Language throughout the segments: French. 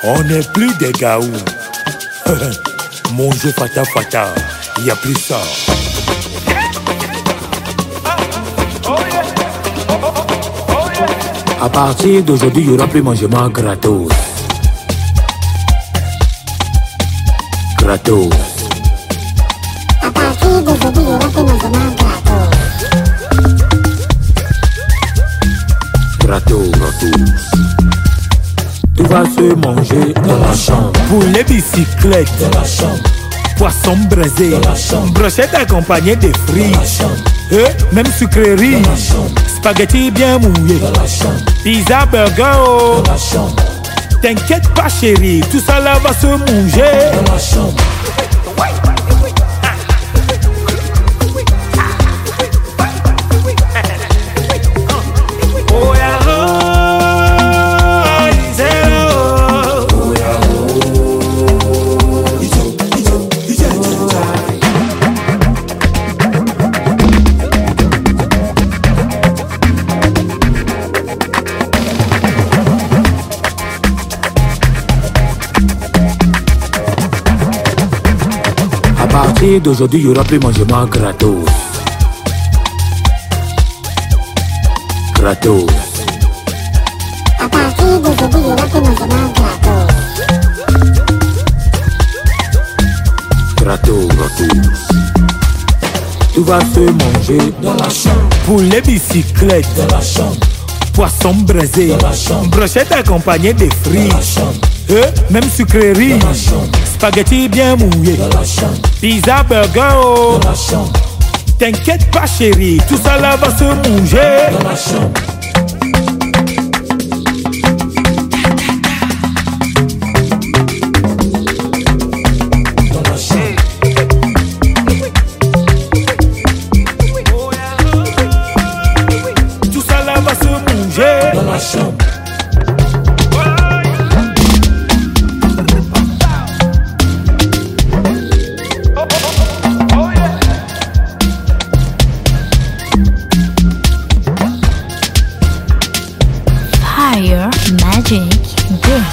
On n'est plus des gaous. Manger fata fata, y a plus ça. À partir d'aujourd'hui, il n'y aura plus mangement gratos. Gratos. À partir d'aujourd'hui, il n'y aura plus mangement gratos. Gratos. Tout va se manger dans la chambre. Pour les bicyclettes, dans la chambre. Poisson braisé, dans la chambre. Brochette accompagnée de frites. Même sucrerie. Spaghetti bien mouillé. Dans la chambre. Pizza, burger, oh. Dans la chambre. T'inquiète pas chérie, tout ça là va se manger. Dans la chambre. À partir d'aujourd'hui, il n'y aura plus mangement gratos. Gratos. À partir d'aujourd'hui, il n'y aura plus mangement gratos. Gratos. Tout va se manger dans la chambre. Pour les bicyclettes, dans la chambre. Poisson braisé, dans la chambre. Brochette accompagnée de frites. Même sucrerie. Spaghetti bien mouillé. Dans la chambre. Pizza, burger, oh. Dans la chambre. T'inquiète pas chérie, tout ça là va se manger. Dans la chambre. Tout ça là va se manger. Dans la chambre. Fire Magic Gift.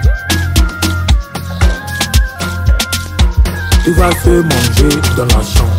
Tout va se manger dans la chambre.